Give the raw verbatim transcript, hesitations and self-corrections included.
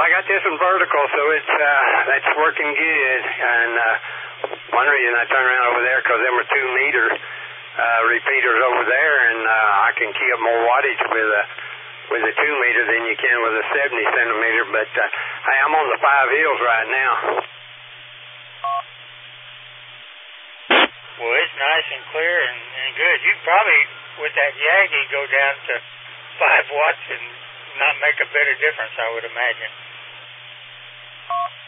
got this one vertical, so it's uh, that's working good. And uh, one reason I turned around over there because them were two meter uh, repeaters over there, and uh, I can key up more wattage with a with a two meter than you can with a seventy centimeter. But uh, hey, I'm on the Five Hills right now. Well, it's nice and clear and, and good. You probably, with that Yagi, go down to five watts and not make a bit of difference, I would imagine.